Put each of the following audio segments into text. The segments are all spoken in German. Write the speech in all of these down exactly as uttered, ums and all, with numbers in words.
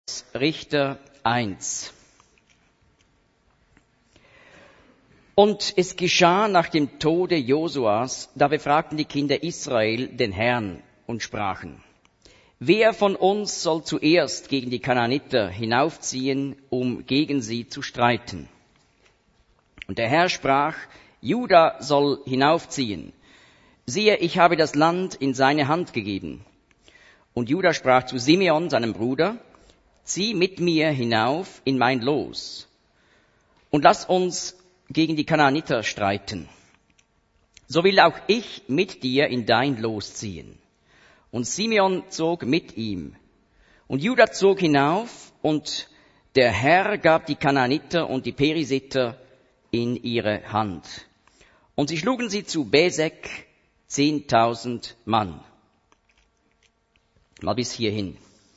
Richter eins. Und es geschah nach dem Tode Josuas, da befragten die Kinder Israel den Herrn und sprachen: Wer von uns soll zuerst gegen die Kanaaniter hinaufziehen, um gegen sie zu streiten? Und der Herr sprach: Juda soll hinaufziehen. Siehe, ich habe das Land in seine Hand gegeben. Und Juda sprach zu Simeon, seinem Bruder: Zieh mit mir hinauf in mein Los und lass uns gegen die Kanaaniter streiten. So will auch ich mit dir in dein Los ziehen. Und Simeon zog mit ihm. Und Juda zog hinauf, und der Herr gab die Kanaaniter und die Perisiter in ihre Hand. Und sie schlugen sie zu Besek, zehntausend Mann. Mal bis hierhin.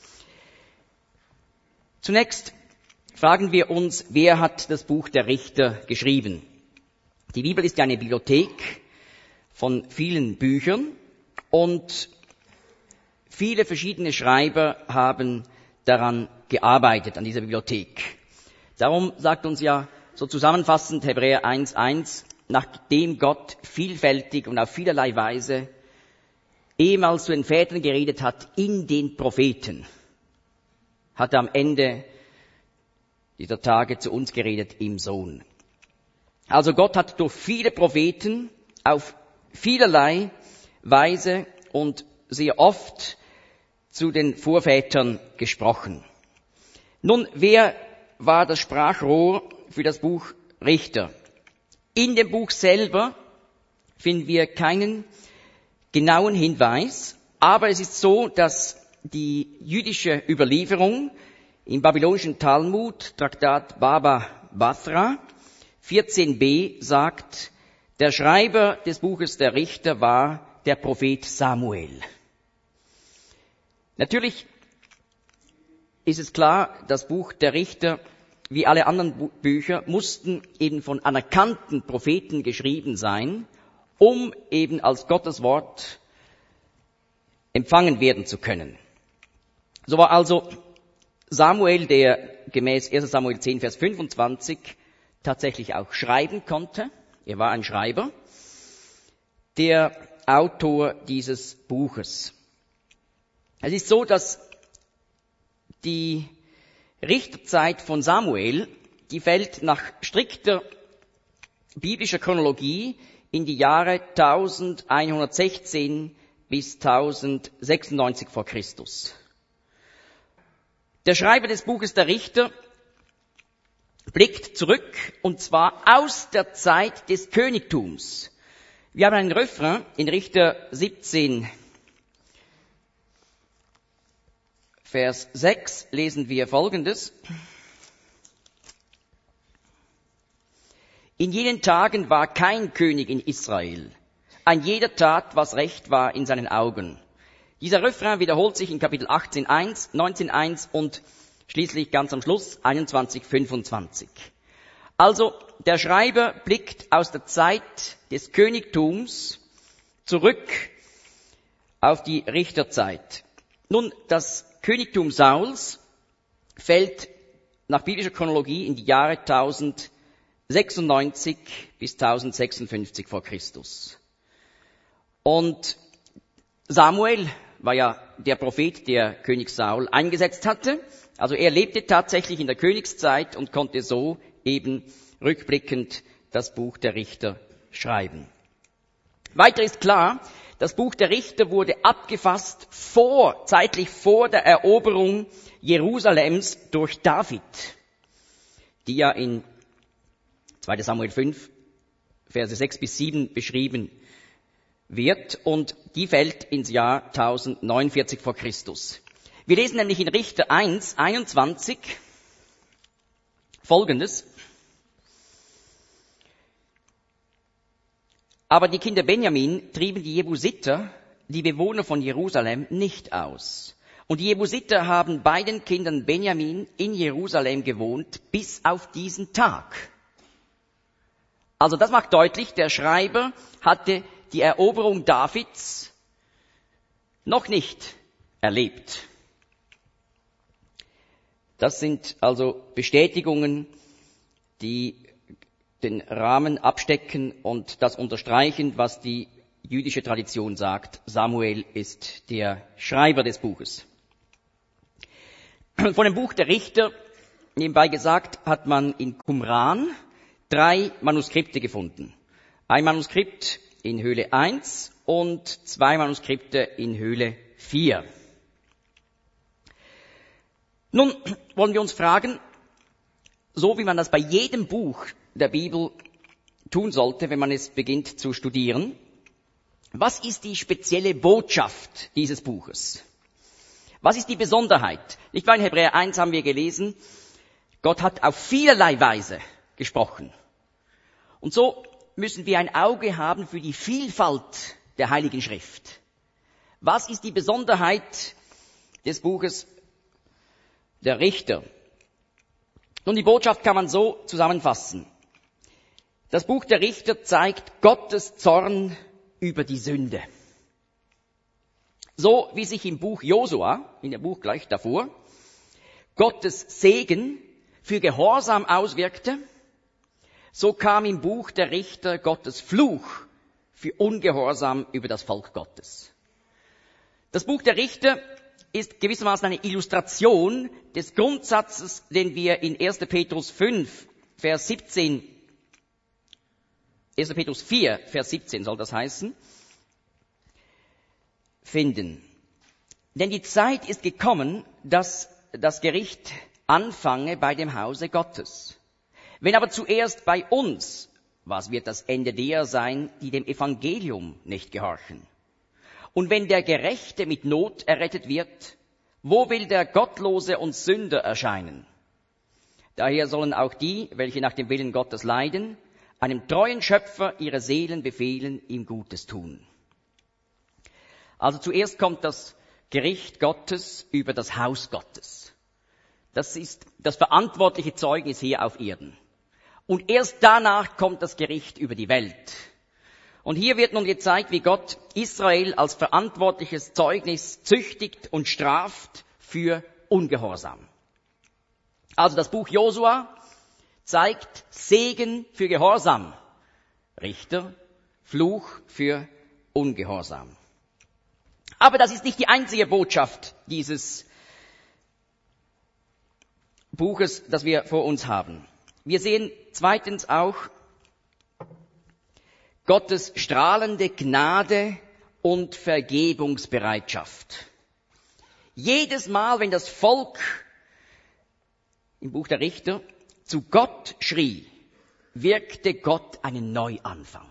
Zunächst fragen wir uns, wer hat das Buch der Richter geschrieben? Die Bibel ist ja eine Bibliothek von vielen Büchern und viele verschiedene Schreiber haben daran gearbeitet, an dieser Bibliothek. Darum sagt uns ja so zusammenfassend Hebräer eins eins, nachdem Gott vielfältig und auf vielerlei Weise ehemals zu den Vätern geredet hat in den Propheten, hat er am Ende dieser Tage zu uns geredet im Sohn. Also Gott hat durch viele Propheten auf vielerlei Weise und sehr oft zu den Vorvätern gesprochen. Nun, wer war das Sprachrohr für das Buch Richter? In dem Buch selber finden wir keinen genauen Hinweis, aber es ist so, dass die jüdische Überlieferung im babylonischen Talmud, Traktat Baba Bathra, vierzehn b sagt, der Schreiber des Buches der Richter war der Prophet Samuel. Natürlich ist es klar, das Buch der Richter, wie alle anderen Bücher, mussten eben von anerkannten Propheten geschrieben sein, um eben als Gottes Wort empfangen werden zu können. So war also Samuel, der gemäß erster Samuel zehn, Vers fünfundzwanzig tatsächlich auch schreiben konnte. Er war ein Schreiber, der Autor dieses Buches. Es ist so, dass die Richterzeit von Samuel, die fällt nach strikter biblischer Chronologie in die Jahre elfhundertsechzehn bis tausendsechsundneunzig vor Christus. Der Schreiber des Buches der Richter blickt zurück, und zwar aus der Zeit des Königtums. Wir haben einen Refrain in Richter siebzehn, Vers sechs, lesen wir Folgendes. In jenen Tagen war kein König in Israel. Ein jeder tat, was recht war in seinen Augen. Dieser Refrain wiederholt sich in Kapitel achtzehn eins, neunzehn eins und schließlich ganz am Schluss einundzwanzig fünfundzwanzig. Also der Schreiber blickt aus der Zeit des Königtums zurück auf die Richterzeit. Nun, das Königtum Sauls fällt nach biblischer Chronologie in die Jahre tausendsechsundneunzig bis tausendsechsundfünfzig vor Christus. Und Samuel war ja der Prophet, der König Saul eingesetzt hatte. Also er lebte tatsächlich in der Königszeit und konnte so eben rückblickend das Buch der Richter schreiben. Weiter ist klar, das Buch der Richter wurde abgefasst vor, zeitlich vor der Eroberung Jerusalems durch David, die ja in zweiter Samuel fünf, Verse sechs bis sieben beschrieben wird, und die fällt ins Jahr tausendneunundvierzig vor Christus. Wir lesen nämlich in Richter eins, einundzwanzig Folgendes. Aber die Kinder Benjamin trieben die Jebusiter, die Bewohner von Jerusalem, nicht aus. Und die Jebusiter haben bei den Kindern Benjamin in Jerusalem gewohnt, bis auf diesen Tag. Also das macht deutlich, der Schreiber hatte die Eroberung Davids noch nicht erlebt. Das sind also Bestätigungen, die den Rahmen abstecken und das unterstreichen, was die jüdische Tradition sagt. Samuel ist der Schreiber des Buches. Von dem Buch der Richter, nebenbei gesagt, hat man in Qumran drei Manuskripte gefunden. Ein Manuskript in Höhle eins und zwei Manuskripte in Höhle vier. Nun wollen wir uns fragen, so wie man das bei jedem Buch der Bibel tun sollte, wenn man es beginnt zu studieren, was ist die spezielle Botschaft dieses Buches? Was ist die Besonderheit? Nicht wahr, in Hebräer eins haben wir gelesen, Gott hat auf vielerlei Weise gesprochen. Und so müssen wir ein Auge haben für die Vielfalt der Heiligen Schrift. Was ist die Besonderheit des Buches der Richter? Nun, die Botschaft kann man so zusammenfassen. Das Buch der Richter zeigt Gottes Zorn über die Sünde. So wie sich im Buch Josua, in dem Buch gleich davor, Gottes Segen für Gehorsam auswirkte, so kam im Buch der Richter Gottes Fluch für Ungehorsam über das Volk Gottes. Das Buch der Richter ist gewissermaßen eine Illustration des Grundsatzes, den wir in erster Petrus fünf, Vers siebzehn, erster Petrus vier, Vers siebzehn soll das heißen, finden. Denn die Zeit ist gekommen, dass das Gericht anfange bei dem Hause Gottes. Wenn aber zuerst bei uns, was wird das Ende derer sein, die dem Evangelium nicht gehorchen? Und wenn der Gerechte mit Not errettet wird, wo will der Gottlose und Sünder erscheinen? Daher sollen auch die, welche nach dem Willen Gottes leiden, einem treuen Schöpfer ihre Seelen befehlen, ihm Gutes tun. Also zuerst kommt das Gericht Gottes über das Haus Gottes. Das ist das verantwortliche Zeugnis hier auf Erden. Und erst danach kommt das Gericht über die Welt. Und hier wird nun gezeigt, wie Gott Israel als verantwortliches Zeugnis züchtigt und straft für Ungehorsam. Also das Buch Josua zeigt Segen für Gehorsam, Richter, Fluch für Ungehorsam. Aber das ist nicht die einzige Botschaft dieses Buches, das wir vor uns haben. Wir sehen zweitens auch Gottes strahlende Gnade und Vergebungsbereitschaft. Jedes Mal, wenn das Volk im Buch der Richter zu Gott schrie, wirkte Gott einen Neuanfang.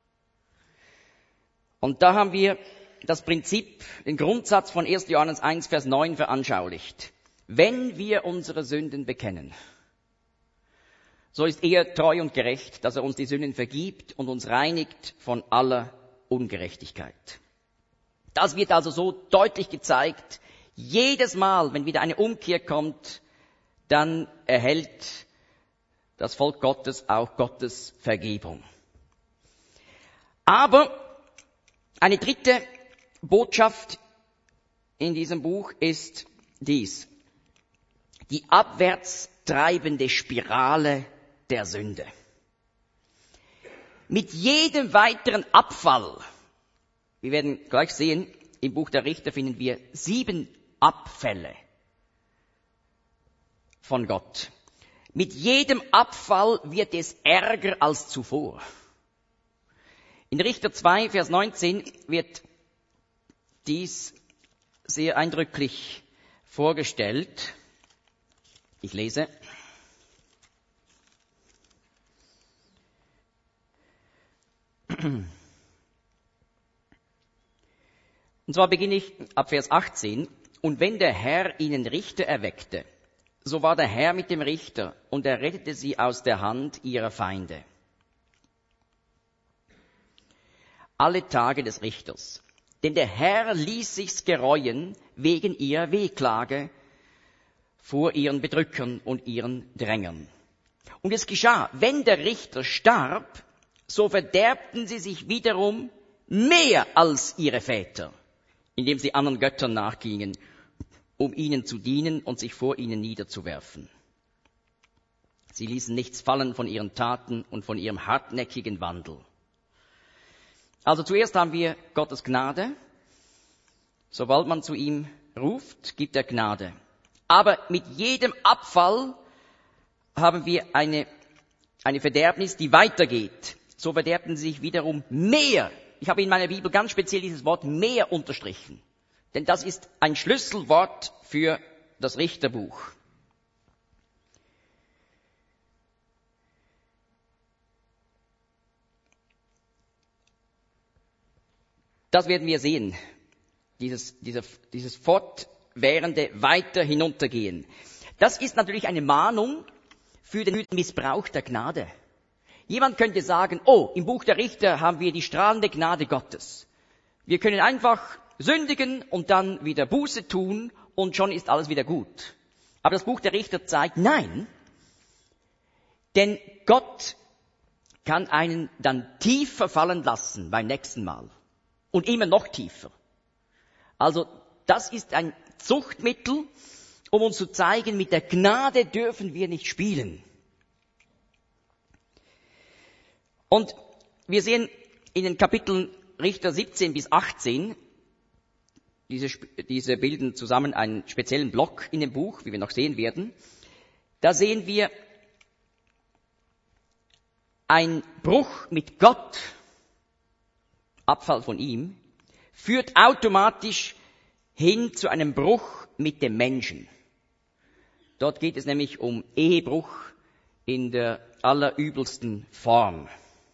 Und da haben wir das Prinzip, den Grundsatz von erster Johannes eins, Vers neun veranschaulicht. Wenn wir unsere Sünden bekennen, so ist er treu und gerecht, dass er uns die Sünden vergibt und uns reinigt von aller Ungerechtigkeit. Das wird also so deutlich gezeigt. Jedes Mal, wenn wieder eine Umkehr kommt, dann erhält das Volk Gottes auch Gottes Vergebung. Aber eine dritte Botschaft in diesem Buch ist dies: die abwärts treibende Spirale der Sünde. Mit jedem weiteren Abfall, wir werden gleich sehen, im Buch der Richter finden wir sieben Abfälle von Gott. Mit jedem Abfall wird es ärger als zuvor. In Richter zwei, Vers neunzehn wird dies sehr eindrücklich vorgestellt. Ich lese. Und zwar beginne ich ab Vers achtzehn. Und wenn der Herr ihnen Richter erweckte, so war der Herr mit dem Richter, und er rettete sie aus der Hand ihrer Feinde. Alle Tage des Richters. Denn der Herr ließ sich's gereuen wegen ihrer Wehklage vor ihren Bedrückern und ihren Drängern. Und es geschah, wenn der Richter starb, so verderbten sie sich wiederum mehr als ihre Väter, indem sie anderen Göttern nachgingen um ihnen zu dienen und sich vor ihnen niederzuwerfen. Sie ließen nichts fallen von ihren Taten und von ihrem hartnäckigen Wandel. Also zuerst haben wir Gottes Gnade. Sobald man zu ihm ruft, gibt er Gnade. Aber mit jedem Abfall haben wir eine, eine Verderbnis, die weitergeht. So verderben sie sich wiederum mehr. Ich habe in meiner Bibel ganz speziell dieses Wort mehr unterstrichen. Denn das ist ein Schlüsselwort für das Richterbuch. Das werden wir sehen. Dieses, dieser, dieses fortwährende weiter hinuntergehen. Das ist natürlich eine Mahnung für den Missbrauch der Gnade. Jemand könnte sagen, oh, im Buch der Richter haben wir die strahlende Gnade Gottes. Wir können einfach sündigen und dann wieder Buße tun und schon ist alles wieder gut. Aber das Buch der Richter zeigt, nein, denn Gott kann einen dann tiefer fallen lassen beim nächsten Mal und immer noch tiefer. Also das ist ein Zuchtmittel, um uns zu zeigen, mit der Gnade dürfen wir nicht spielen. Und wir sehen in den Kapiteln Richter siebzehn bis achtzehn, diese, diese bilden zusammen einen speziellen Block in dem Buch, wie wir noch sehen werden. Da sehen wir ein Bruch mit Gott, Abfall von ihm, führt automatisch hin zu einem Bruch mit dem Menschen. Dort geht es nämlich um Ehebruch in der allerübelsten Form.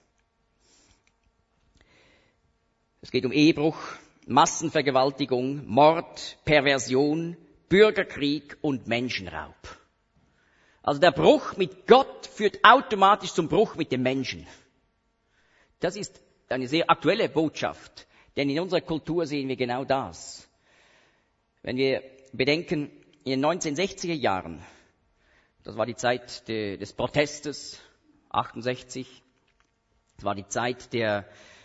Es geht um Ehebruch, Massenvergewaltigung, Mord, Perversion, Bürgerkrieg und Menschenraub. Also der Bruch mit Gott führt automatisch zum Bruch mit dem Menschen. Das ist eine sehr aktuelle Botschaft. Denn in unserer Kultur sehen wir genau das. Wenn wir bedenken, in den neunzehnhundertsechziger Jahren, das war die Zeit de, des Protestes, achtundsechzig, das war die Zeit der,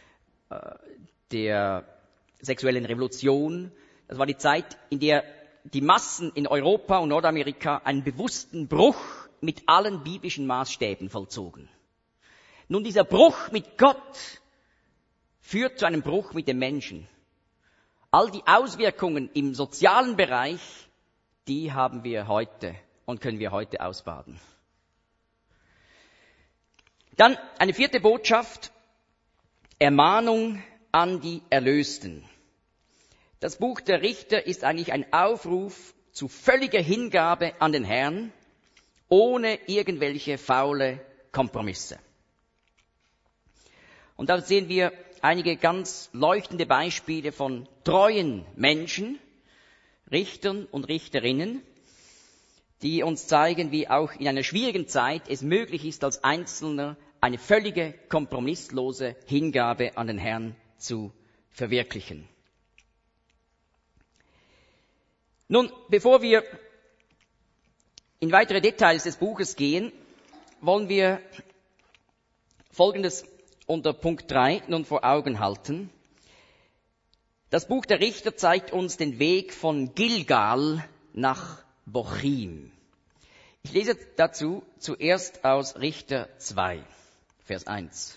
der sexuellen Revolution, das war die Zeit, in der die Massen in Europa und Nordamerika einen bewussten Bruch mit allen biblischen Maßstäben vollzogen. Nun, dieser Bruch mit Gott führt zu einem Bruch mit dem Menschen. All die Auswirkungen im sozialen Bereich, die haben wir heute und können wir heute ausbaden. Dann eine vierte Botschaft, Ermahnung an die Erlösten. Das Buch der Richter ist eigentlich ein Aufruf zu völliger Hingabe an den Herrn, ohne irgendwelche faule Kompromisse. Und da sehen wir einige ganz leuchtende Beispiele von treuen Menschen, Richtern und Richterinnen, die uns zeigen, wie auch in einer schwierigen Zeit es möglich ist, als Einzelner eine völlige, kompromisslose Hingabe an den Herrn zu verwirklichen. Nun, bevor wir in weitere Details des Buches gehen, wollen wir Folgendes unter Punkt drei nun vor Augen halten. Das Buch der Richter zeigt uns den Weg von Gilgal nach Bochim. Ich lese dazu zuerst aus Richter zwei, Vers eins.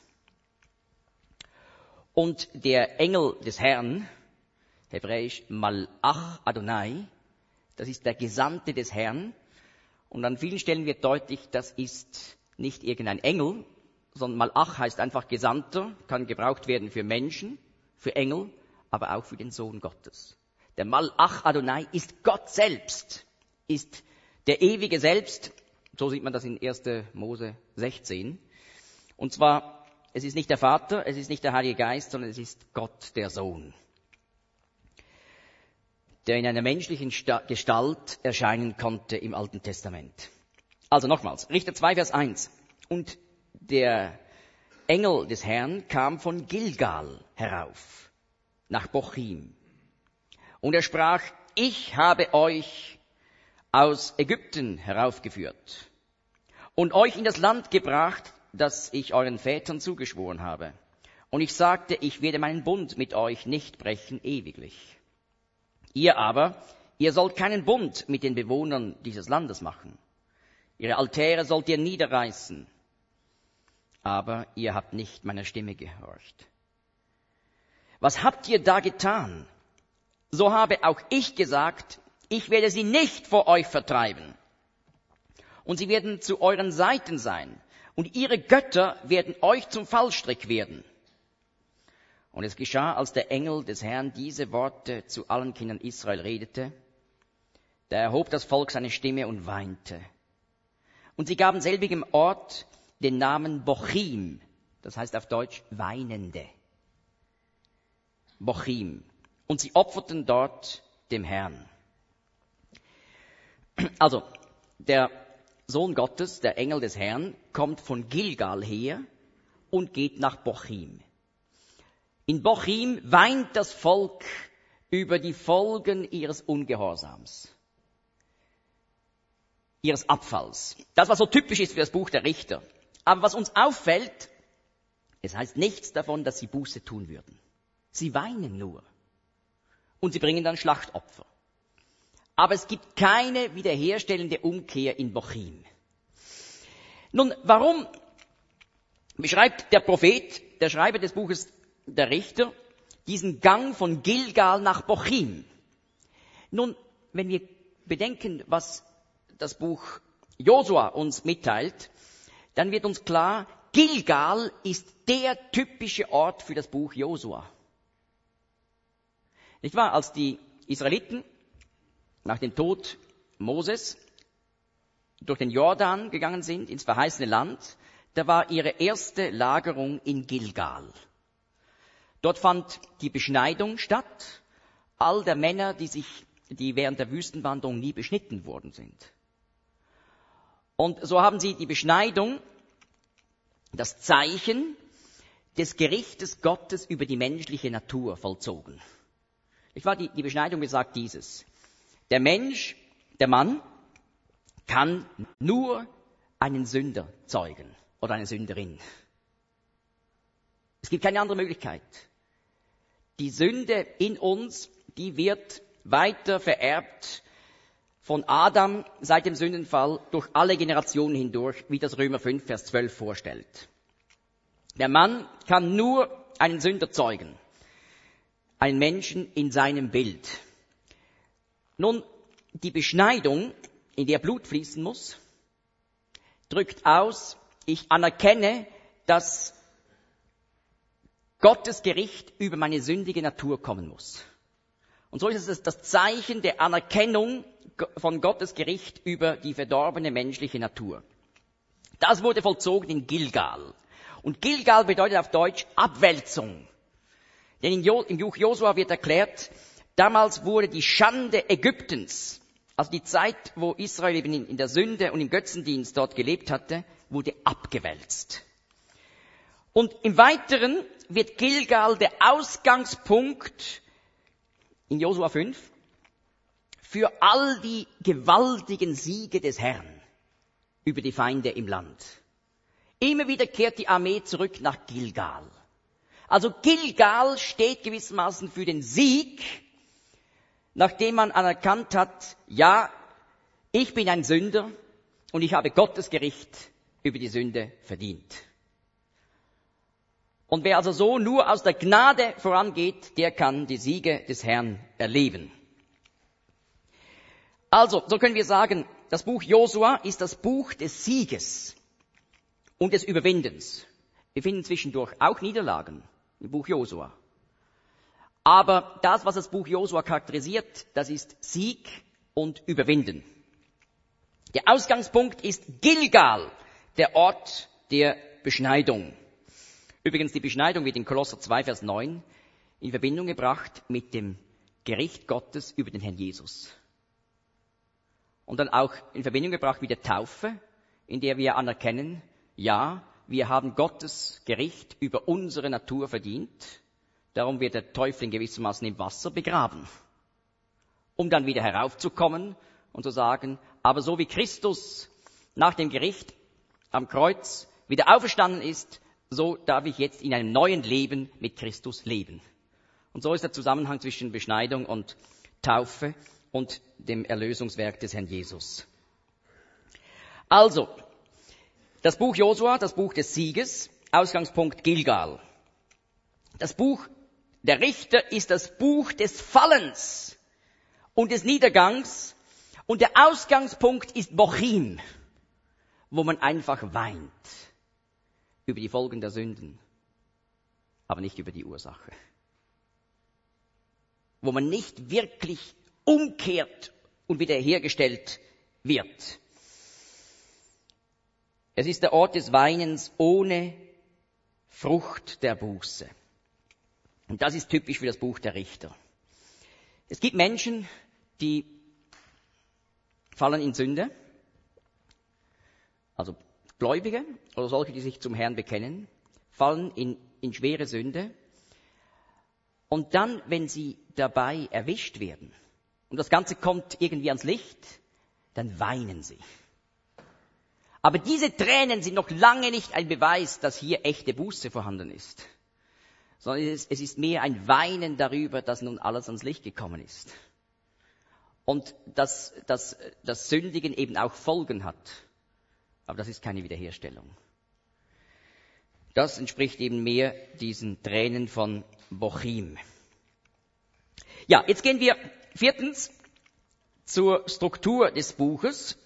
Und der Engel des Herrn, hebräisch Malach Adonai, das ist der Gesandte des Herrn. Und an vielen Stellen wird deutlich, das ist nicht irgendein Engel, sondern Malach heißt einfach Gesandter, kann gebraucht werden für Menschen, für Engel, aber auch für den Sohn Gottes. Der Malach Adonai ist Gott selbst, ist der Ewige selbst, so sieht man das in erster Mose sechzehn. Und zwar, es ist nicht der Vater, es ist nicht der Heilige Geist, sondern es ist Gott, der Sohn, der in einer menschlichen Gestalt erscheinen konnte im Alten Testament. Also nochmals, Richter zwei, Vers eins. Und der Engel des Herrn kam von Gilgal herauf, nach Bochim. Und er sprach, ich habe euch aus Ägypten heraufgeführt und euch in das Land gebracht, das ich euren Vätern zugeschworen habe. Und ich sagte, ich werde meinen Bund mit euch nicht brechen ewiglich. Ihr aber, ihr sollt keinen Bund mit den Bewohnern dieses Landes machen. Ihre Altäre sollt ihr niederreißen. Aber ihr habt nicht meiner Stimme gehorcht. Was habt ihr da getan? So habe auch ich gesagt, ich werde sie nicht vor euch vertreiben. Und sie werden zu euren Seiten sein. Und ihre Götter werden euch zum Fallstrick werden. Und es geschah, als der Engel des Herrn diese Worte zu allen Kindern Israel redete, da erhob das Volk seine Stimme und weinte. Und sie gaben selbigem Ort den Namen Bochim, das heißt auf Deutsch Weinende. Bochim. Und sie opferten dort dem Herrn. Also, der Sohn Gottes, der Engel des Herrn, kommt von Gilgal her und geht nach Bochim. In Bochim weint das Volk über die Folgen ihres Ungehorsams, ihres Abfalls. Das, was so typisch ist für das Buch der Richter. Aber was uns auffällt, es heißt nichts davon, dass sie Buße tun würden. Sie weinen nur. Und sie bringen dann Schlachtopfer. Aber es gibt keine wiederherstellende Umkehr in Bochim. Nun, warum beschreibt der Prophet, der Schreiber des Buches der Richter, diesen Gang von Gilgal nach Bochim? Nun, wenn wir bedenken, was das Buch Josua uns mitteilt, dann wird uns klar, Gilgal ist der typische Ort für das Buch Josua. Nicht wahr? Als die Israeliten nach dem Tod Moses durch den Jordan gegangen sind, ins verheißene Land, da war ihre erste Lagerung in Gilgal. Dort fand die Beschneidung statt, all der Männer, die sich, die während der Wüstenwanderung nie beschnitten worden sind. Und so haben sie die Beschneidung, das Zeichen des Gerichtes Gottes über die menschliche Natur vollzogen. Ich war die, die Beschneidung besagt dieses. Der Mensch, der Mann, kann nur einen Sünder zeugen oder eine Sünderin. Es gibt keine andere Möglichkeit. Die Sünde in uns, die wird weiter vererbt von Adam seit dem Sündenfall durch alle Generationen hindurch, wie das Römer fünf, Vers zwölf vorstellt. Der Mann kann nur einen Sünder zeugen, einen Menschen in seinem Bild. Nun, die Beschneidung, in der Blut fließen muss, drückt aus, ich anerkenne, dass Gottes Gericht über meine sündige Natur kommen muss. Und so ist es das Zeichen der Anerkennung von Gottes Gericht über die verdorbene menschliche Natur. Das wurde vollzogen in Gilgal. Und Gilgal bedeutet auf Deutsch Abwälzung. Denn im Buch Josua wird erklärt, damals wurde die Schande Ägyptens, also die Zeit, wo Israel eben in der Sünde und im Götzendienst dort gelebt hatte, wurde abgewälzt. Und im Weiteren wird Gilgal der Ausgangspunkt in Josua fünf für all die gewaltigen Siege des Herrn über die Feinde im Land. Immer wieder kehrt die Armee zurück nach Gilgal. Also Gilgal steht gewissermaßen für den Sieg, nachdem man anerkannt hat, ja, ich bin ein Sünder und ich habe Gottes Gericht über die Sünde verdient. Und wer also so nur aus der Gnade vorangeht, der kann die Siege des Herrn erleben. Also, so können wir sagen, das Buch Josua ist das Buch des Sieges und des Überwindens. Wir finden zwischendurch auch Niederlagen im Buch Josua. Aber das, was das Buch Josua charakterisiert, das ist Sieg und Überwinden. Der Ausgangspunkt ist Gilgal, der Ort der Beschneidung. Übrigens, die Beschneidung wird in Kolosser zwei, Vers neun in Verbindung gebracht mit dem Gericht Gottes über den Herrn Jesus. Und dann auch in Verbindung gebracht mit der Taufe, in der wir anerkennen, ja, wir haben Gottes Gericht über unsere Natur verdient. Darum wird der Teufel in gewissermaßen im Wasser begraben, um dann wieder heraufzukommen und zu sagen, aber so wie Christus nach dem Gericht am Kreuz wieder auferstanden ist, so darf ich jetzt in einem neuen Leben mit Christus leben. Und so ist der Zusammenhang zwischen Beschneidung und Taufe und dem Erlösungswerk des Herrn Jesus. Also, das Buch Josua, das Buch des Sieges, Ausgangspunkt Gilgal. Das Buch der Richter ist das Buch des Fallens und des Niedergangs und der Ausgangspunkt ist Bochim, wo man einfach weint über die Folgen der Sünden, aber nicht über die Ursache. Wo man nicht wirklich umkehrt und wiederhergestellt wird. Es ist der Ort des Weinens ohne Frucht der Buße. Und das ist typisch für das Buch der Richter. Es gibt Menschen, die fallen in Sünde, also Gläubige oder solche, die sich zum Herrn bekennen, fallen in, in schwere Sünde. Und dann, wenn sie dabei erwischt werden und das Ganze kommt irgendwie ans Licht, dann weinen sie. Aber diese Tränen sind noch lange nicht ein Beweis, dass hier echte Buße vorhanden ist. Sondern es ist mehr ein Weinen darüber, dass nun alles ans Licht gekommen ist. Und dass, dass das Sündigen eben auch Folgen hat. Aber das ist keine Wiederherstellung. Das entspricht eben mehr diesen Tränen von Bochim. Ja, jetzt gehen wir viertens zur Struktur des Buches.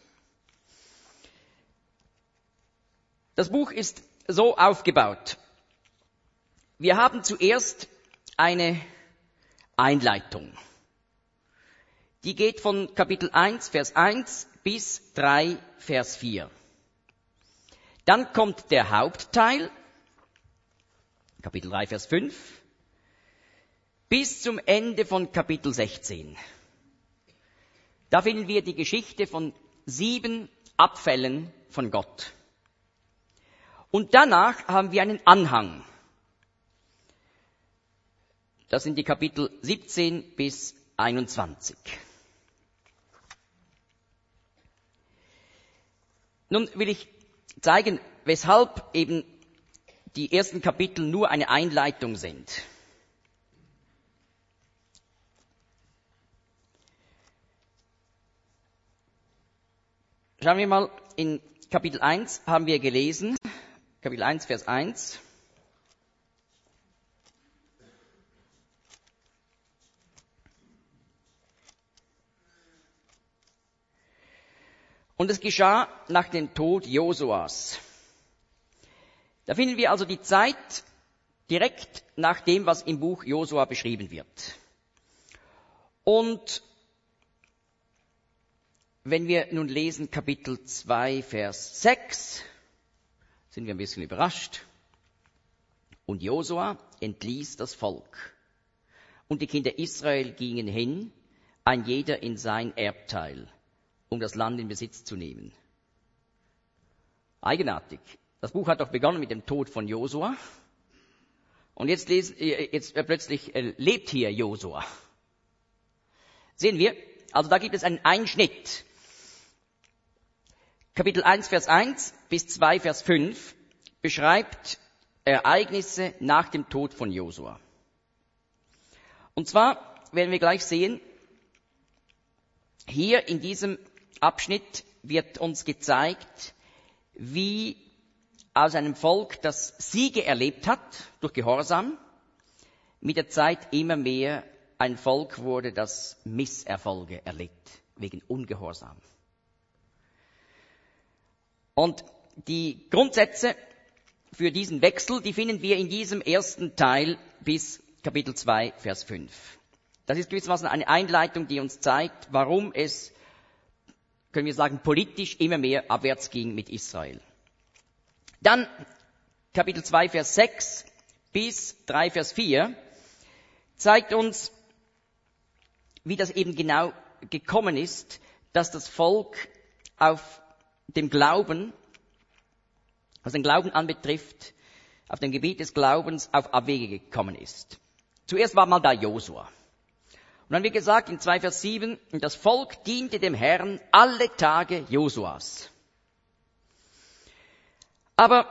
Das Buch ist so aufgebaut. Wir haben zuerst eine Einleitung. Die geht von Kapitel eins, Vers eins bis drei, Vers vier. Dann kommt der Hauptteil, Kapitel drei, Vers fünf, bis zum Ende von Kapitel sechzehn. Da finden wir die Geschichte von sieben Abfällen von Gott. Und danach haben wir einen Anhang. Das sind die Kapitel siebzehn bis einundzwanzig. Nun will ich zeigen, weshalb eben die ersten Kapitel nur eine Einleitung sind. Schauen wir mal, in Kapitel eins haben wir gelesen, Kapitel eins, Vers eins. Und es geschah nach dem Tod Josuas. Da finden wir also die Zeit direkt nach dem, was im Buch Josua beschrieben wird. Und wenn wir nun lesen Kapitel zwei, Vers sechs, sind wir ein bisschen überrascht. Und Josua entließ das Volk. Und die Kinder Israel gingen hin, ein jeder in sein Erbteil, um das Land in Besitz zu nehmen. Eigenartig. Das Buch hat doch begonnen mit dem Tod von Josua. Und jetzt, lesen, jetzt plötzlich lebt hier Josua. Sehen wir, also da gibt es einen Einschnitt. Kapitel eins, Vers eins bis zwei, Vers fünf beschreibt Ereignisse nach dem Tod von Josua. Und zwar werden wir gleich sehen, hier in diesem Abschnitt wird uns gezeigt, wie aus einem Volk, das Siege erlebt hat durch Gehorsam, mit der Zeit immer mehr ein Volk wurde, das Misserfolge erlebt wegen Ungehorsam. Und die Grundsätze für diesen Wechsel, die finden wir in diesem ersten Teil bis Kapitel zwei, Vers fünf. Das ist gewissermaßen eine Einleitung, die uns zeigt, warum es, können wir sagen, politisch immer mehr abwärts ging mit Israel. Dann Kapitel zwei, Vers sechs bis drei, Vers vier zeigt uns, wie das eben genau gekommen ist, dass das Volk auf dem Glauben, was den Glauben anbetrifft, auf dem Gebiet des Glaubens auf Abwege gekommen ist. Zuerst war mal da Josua. Und dann wird gesagt in zwei Vers sieben, und das Volk diente dem Herrn alle Tage Josuas. Aber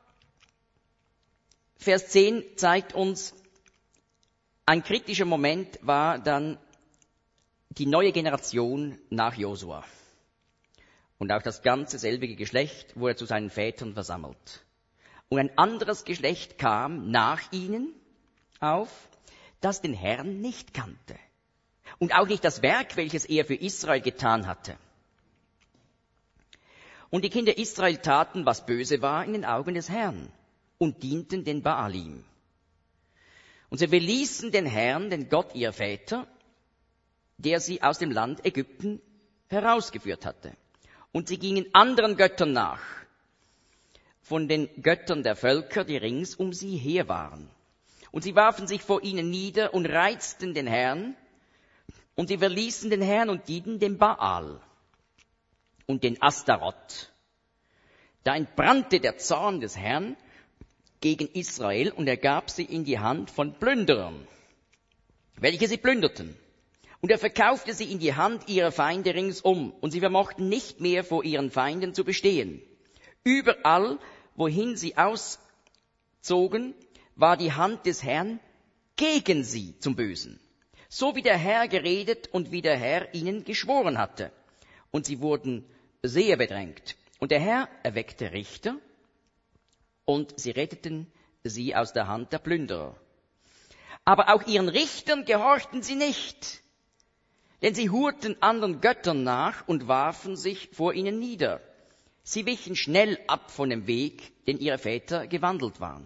Vers zehn zeigt uns, ein kritischer Moment war dann, die neue Generation nach Josua. Und auch das ganze selbige Geschlecht wurde zu seinen Vätern versammelt. Und ein anderes Geschlecht kam nach ihnen auf, das den Herrn nicht kannte. Und auch nicht das Werk, welches er für Israel getan hatte. Und die Kinder Israel taten, was böse war in den Augen des Herrn, und dienten den Baalim. Und sie verließen den Herrn, den Gott ihrer Väter, der sie aus dem Land Ägypten herausgeführt hatte. Und sie gingen anderen Göttern nach, von den Göttern der Völker, die rings um sie her waren. Und sie warfen sich vor ihnen nieder und reizten den Herrn, und sie verließen den Herrn und dienten dem Baal und den Astaroth. Da entbrannte der Zorn des Herrn gegen Israel, und er gab sie in die Hand von Plünderern, welche sie plünderten. Und er verkaufte sie in die Hand ihrer Feinde ringsum, und sie vermochten nicht mehr vor ihren Feinden zu bestehen. Überall, wohin sie auszogen, war die Hand des Herrn gegen sie zum Bösen. So wie der Herr geredet und wie der Herr ihnen geschworen hatte. Und sie wurden sehr bedrängt. Und der Herr erweckte Richter, und sie retteten sie aus der Hand der Plünderer. Aber auch ihren Richtern gehorchten sie nicht, denn sie hurten anderen Göttern nach und warfen sich vor ihnen nieder. Sie wichen schnell ab von dem Weg, den ihre Väter gewandelt waren,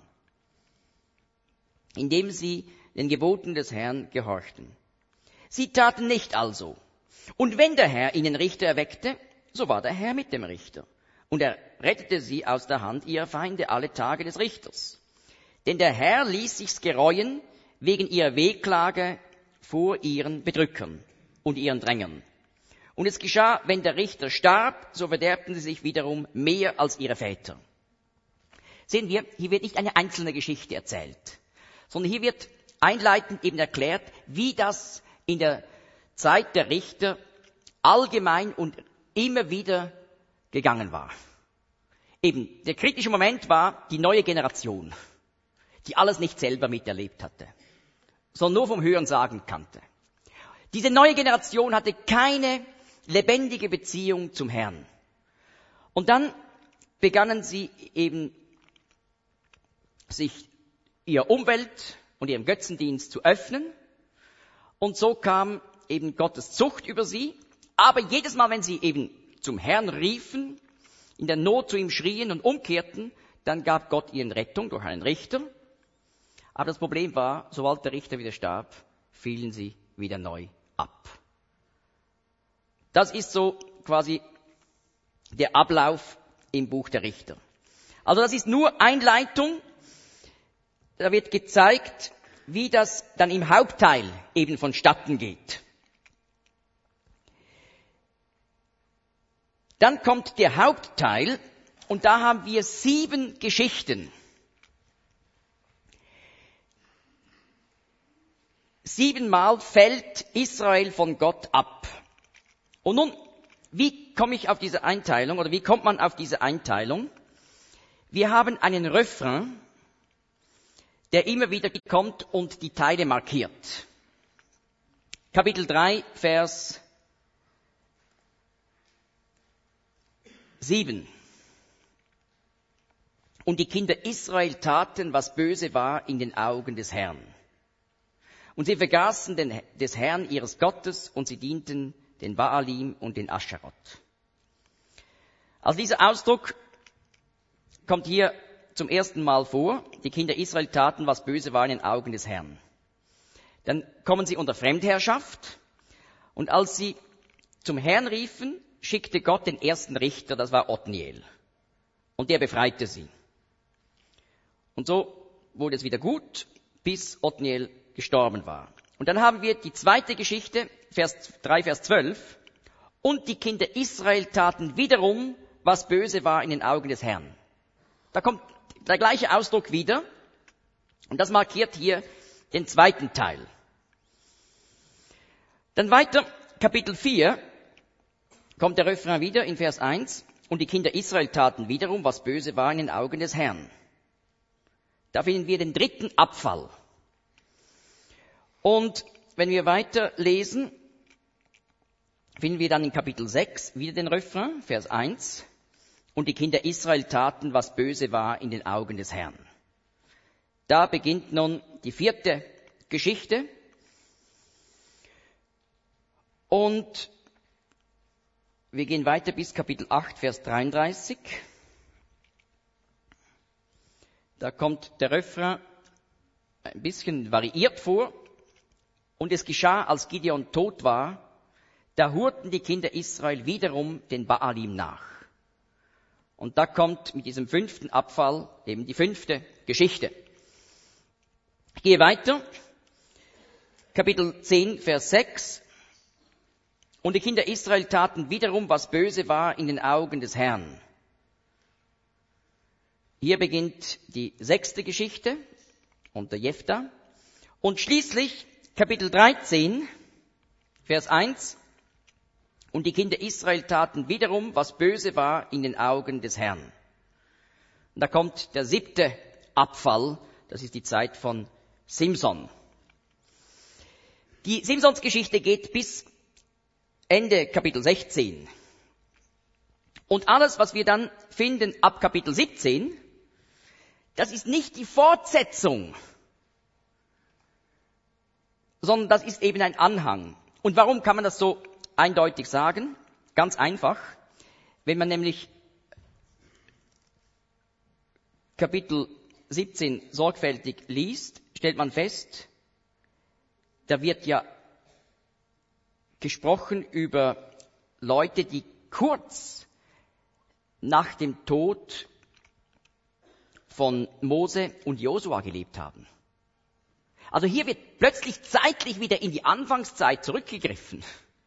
indem sie den Geboten des Herrn gehorchten. Sie taten nicht also. Und wenn der Herr ihnen Richter erweckte, so war der Herr mit dem Richter. Und er rettete sie aus der Hand ihrer Feinde alle Tage des Richters. Denn der Herr ließ sich's gereuen wegen ihrer Wehklage vor ihren Bedrückern und ihren Drängern. Und es geschah, wenn der Richter starb, so verderbten sie sich wiederum mehr als ihre Väter. Sehen wir, hier wird nicht eine einzelne Geschichte erzählt, sondern hier wird einleitend eben erklärt, wie das in der Zeit der Richter allgemein und immer wieder gegangen war. Eben, der kritische Moment war die neue Generation, die alles nicht selber miterlebt hatte, sondern nur vom Hörensagen kannte. Diese neue Generation hatte keine lebendige Beziehung zum Herrn. Und dann begannen sie eben, sich ihrer Umwelt und ihrem Götzendienst zu öffnen. Und so kam eben Gottes Zucht über sie. Aber jedes Mal, wenn sie eben zum Herrn riefen, in der Not zu ihm schrien und umkehrten, dann gab Gott ihnen Rettung durch einen Richter. Aber das Problem war, sobald der Richter wieder starb, fielen sie wieder neu ab. Das ist so quasi der Ablauf im Buch der Richter. Also das ist nur Einleitung. Da wird gezeigt, wie das dann im Hauptteil eben vonstatten geht. Dann kommt der Hauptteil und da haben wir sieben Geschichten. Siebenmal fällt Israel von Gott ab. Und nun, wie komme ich auf diese Einteilung oder wie kommt man auf diese Einteilung? Wir haben einen Refrain, der immer wieder kommt und die Teile markiert. Kapitel drei, Vers sieben. Und die Kinder Israel taten, was böse war in den Augen des Herrn. Und sie vergaßen den, des Herrn ihres Gottes und sie dienten den Baalim und den Astaroth. Also dieser Ausdruck kommt hier zum ersten Mal vor. Die Kinder Israel taten, was böse war in den Augen des Herrn. Dann kommen sie unter Fremdherrschaft. Und als sie zum Herrn riefen, schickte Gott den ersten Richter, das war Othniel. Und der befreite sie. Und so wurde es wieder gut, bis Othniel gestorben war. Und dann haben wir die zweite Geschichte, Vers drei, Vers zwölf. Und die Kinder Israel taten wiederum, was böse war in den Augen des Herrn. Da kommt der gleiche Ausdruck wieder. Und das markiert hier den zweiten Teil. Dann weiter, Kapitel vier, kommt der Refrain wieder in Vers eins. Und die Kinder Israel taten wiederum, was böse war in den Augen des Herrn. Da finden wir den dritten Abfall. Und wenn wir weiter lesen, finden wir dann in Kapitel sechs wieder den Refrain, Vers eins. Und die Kinder Israel taten, was böse war in den Augen des Herrn. Da beginnt nun die vierte Geschichte. Und wir gehen weiter bis Kapitel acht, Vers dreiunddreißig. Da kommt der Refrain ein bisschen variiert vor. Und es geschah, als Gideon tot war, da hurten die Kinder Israel wiederum den Baalim nach. Und da kommt mit diesem fünften Abfall eben die fünfte Geschichte. Ich gehe weiter. Kapitel zehn, Vers sechs. Und die Kinder Israel taten wiederum, was böse war in den Augen des Herrn. Hier beginnt die sechste Geschichte unter Jephthah. Und schließlich Kapitel dreizehn, Vers eins. Und die Kinder Israel taten wiederum, was böse war in den Augen des Herrn. Und da kommt der siebte Abfall, das ist die Zeit von Simson. Die Simsons-Geschichte geht bis Ende Kapitel sechzehn. Und alles, was wir dann finden ab Kapitel siebzehn, das ist nicht die Fortsetzung, sondern das ist eben ein Anhang. Und warum kann man das so eindeutig sagen? Ganz einfach. Wenn man nämlich Kapitel siebzehn sorgfältig liest, stellt man fest, da wird ja gesprochen über Leute, die kurz nach dem Tod von Mose und Josua gelebt haben. Also hier wird plötzlich zeitlich wieder in die Anfangszeit zurückgegriffen.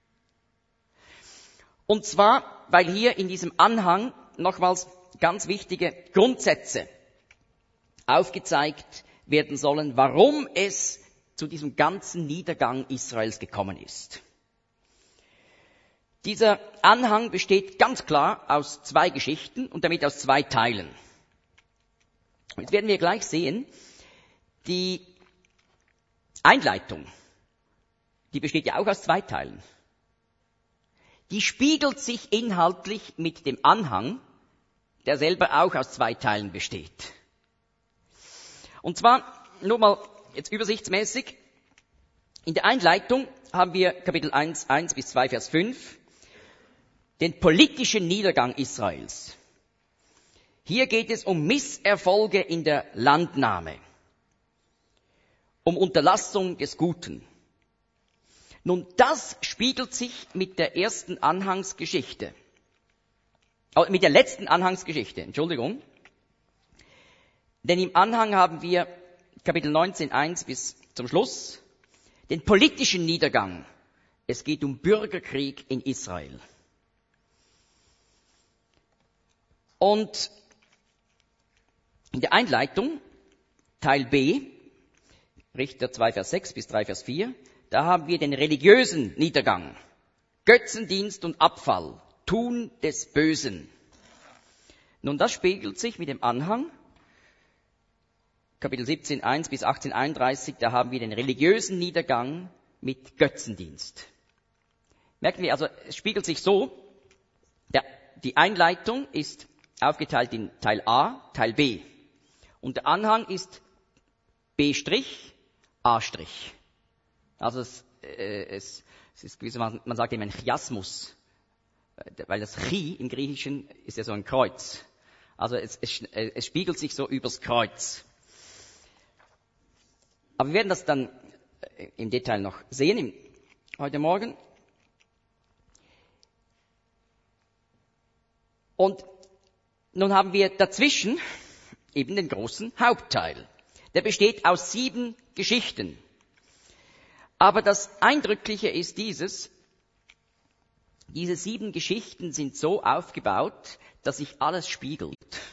Und zwar, weil hier in diesem Anhang nochmals ganz wichtige Grundsätze aufgezeigt werden sollen, warum es zu diesem ganzen Niedergang Israels gekommen ist. Dieser Anhang besteht ganz klar aus zwei Geschichten und damit aus zwei Teilen. Jetzt werden wir gleich sehen, die Einleitung, die besteht ja auch aus zwei Teilen. Die spiegelt sich inhaltlich mit dem Anhang, der selber auch aus zwei Teilen besteht. Und zwar, nur mal jetzt übersichtsmäßig, in der Einleitung haben wir Kapitel eins, eins bis zwei, Vers fünf, den politischen Niedergang Israels. Hier geht es um Misserfolge in der Landnahme, um Unterlassung des Guten. Nun, das spiegelt sich mit der ersten Anhangsgeschichte, äh, mit der letzten Anhangsgeschichte, Entschuldigung. Denn im Anhang haben wir Kapitel neunzehn, eins bis zum Schluss, den politischen Niedergang. Es geht um Bürgerkrieg in Israel. Und in der Einleitung, Teil B, Richter zwei, Vers sechs bis drei, Vers vier, da haben wir den religiösen Niedergang, Götzendienst und Abfall, Tun des Bösen. Nun, das spiegelt sich mit dem Anhang, Kapitel siebzehn, eins bis achtzehn, einunddreißig, da haben wir den religiösen Niedergang mit Götzendienst. Merken wir also, es spiegelt sich so, der, die Einleitung ist aufgeteilt in Teil A, Teil B. Und der Anhang ist B', A'. Also es, äh, es, es ist gewissermaßen, man sagt eben ein Chiasmus, weil das Chi im Griechischen ist ja so ein Kreuz. Also es, es, es spiegelt sich so übers Kreuz. Aber wir werden das dann im Detail noch sehen im, heute Morgen. Und nun haben wir dazwischen eben den großen Hauptteil. Der besteht aus sieben Geschichten. Aber das Eindrückliche ist dieses, diese sieben Geschichten sind so aufgebaut, dass sich alles spiegelt.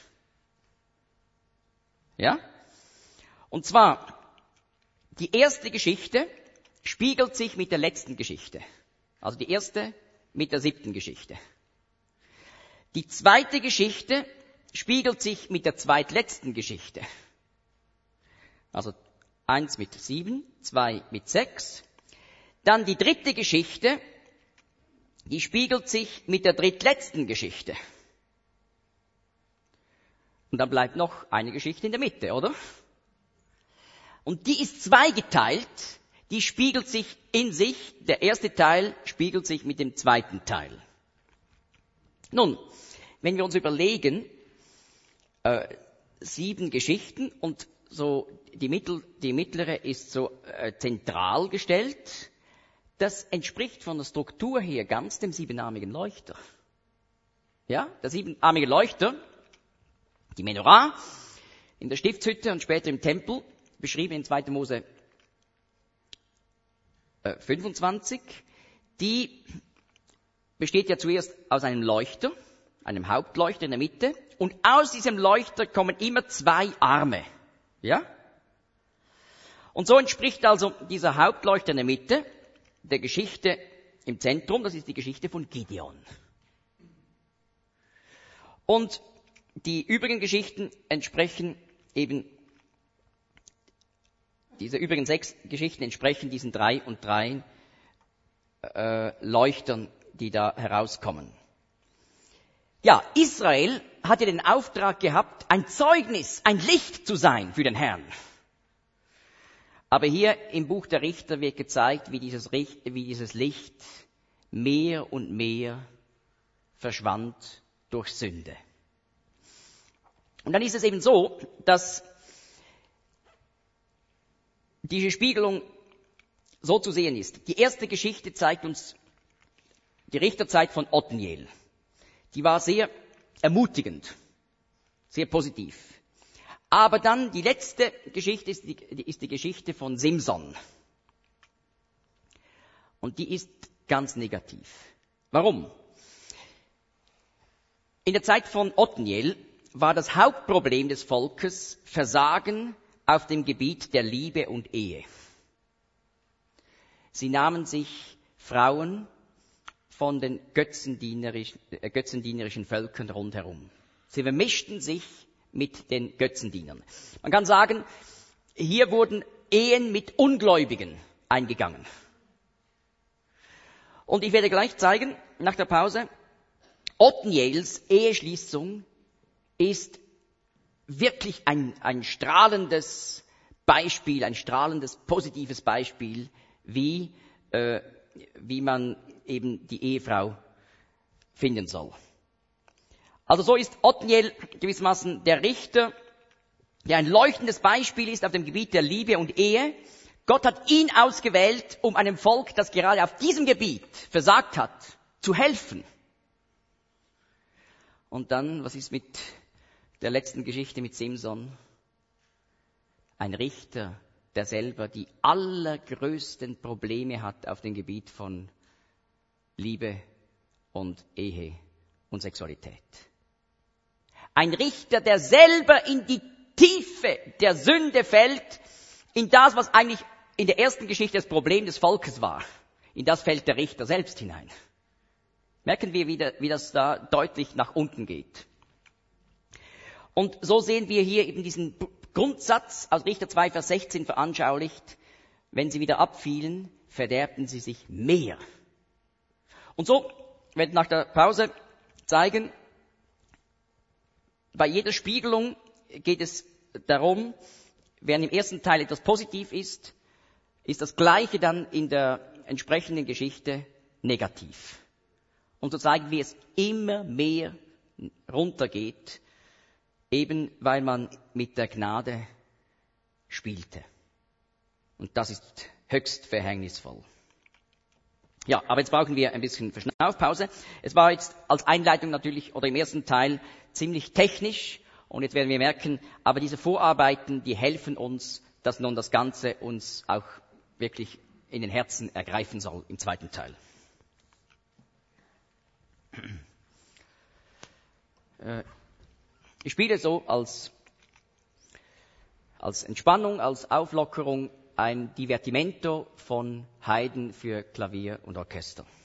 Ja? Und zwar, die erste Geschichte spiegelt sich mit der letzten Geschichte. Also die erste mit der siebten Geschichte. Die zweite Geschichte spiegelt sich mit der zweitletzten Geschichte. Also eins mit sieben, zwei mit sechs. Dann die dritte Geschichte die spiegelt sich mit der drittletzten Geschichte. Und dann bleibt noch eine Geschichte in der Mitte, oder? Und die ist zweigeteilt, die spiegelt sich in sich, der erste Teil spiegelt sich mit dem zweiten Teil. Nun, wenn wir uns überlegen, äh, sieben Geschichten und so die, Mittel, die mittlere ist so äh, zentral gestellt, das entspricht von der Struktur her ganz dem siebenarmigen Leuchter. Ja, der siebenarmige Leuchter, die Menorah in der Stiftshütte und später im Tempel, beschrieben in zweiter Mose äh, fünfundzwanzig, die besteht ja zuerst aus einem Leuchter, einem Hauptleuchter in der Mitte, und aus diesem Leuchter kommen immer zwei Arme. Ja? Und so entspricht also dieser Hauptleuchter in der Mitte der Geschichte im Zentrum, das ist die Geschichte von Gideon. Und die übrigen Geschichten entsprechen eben, diese übrigen sechs Geschichten entsprechen diesen drei und drei äh, Leuchtern, die da herauskommen. Ja, Israel hatte den Auftrag gehabt, ein Zeugnis, ein Licht zu sein für den Herrn. Aber hier im Buch der Richter wird gezeigt, wie dieses, wie dieses Licht mehr und mehr verschwand durch Sünde. Und dann ist es eben so, dass diese Spiegelung so zu sehen ist. Die erste Geschichte zeigt uns die Richterzeit von Othniel. Die war sehr ermutigend, sehr positiv. Aber dann die letzte Geschichte ist die, ist die Geschichte von Simson. Und die ist ganz negativ. Warum? In der Zeit von Othniel war das Hauptproblem des Volkes Versagen auf dem Gebiet der Liebe und Ehe. Sie nahmen sich Frauen von den götzendienerischen, äh, götzendienerischen Völkern rundherum. Sie vermischten sich mit den Götzendienern. Man kann sagen, hier wurden Ehen mit Ungläubigen eingegangen. Und ich werde gleich zeigen, nach der Pause, Othniels Eheschließung ist wirklich ein, ein strahlendes Beispiel, ein strahlendes, positives Beispiel, wie, äh, wie man eben die Ehefrau finden soll. Also so ist Othniel gewissermaßen der Richter, der ein leuchtendes Beispiel ist auf dem Gebiet der Liebe und Ehe. Gott hat ihn ausgewählt, um einem Volk, das gerade auf diesem Gebiet versagt hat, zu helfen. Und dann, was ist mit der letzten Geschichte mit Simson? Ein Richter, der selber die allergrößten Probleme hat auf dem Gebiet von Liebe und Ehe und Sexualität. Ein Richter, der selber in die Tiefe der Sünde fällt, in das, was eigentlich in der ersten Geschichte das Problem des Volkes war. In das fällt der Richter selbst hinein. Merken wir, wie, der, wie das da deutlich nach unten geht. Und so sehen wir hier eben diesen Grundsatz aus Richter zwei, Vers sechzehn veranschaulicht. Wenn sie wieder abfielen, verderbten sie sich mehr. Und so werde ich nach der Pause zeigen, bei jeder Spiegelung geht es darum, während im ersten Teil etwas positiv ist, ist das Gleiche dann in der entsprechenden Geschichte negativ. Und so zeigen, wie es immer mehr runtergeht, eben weil man mit der Gnade spielte. Und das ist höchst verhängnisvoll. Ja, aber jetzt brauchen wir ein bisschen Verschnaufpause. Es war jetzt als Einleitung natürlich, oder im ersten Teil, ziemlich technisch. Und jetzt werden wir merken, aber diese Vorarbeiten, die helfen uns, dass nun das Ganze uns auch wirklich in den Herzen ergreifen soll im zweiten Teil. Ich spiele so als, als Entspannung, als Auflockerung ein Divertimento von Haydn für Klavier und Orchester.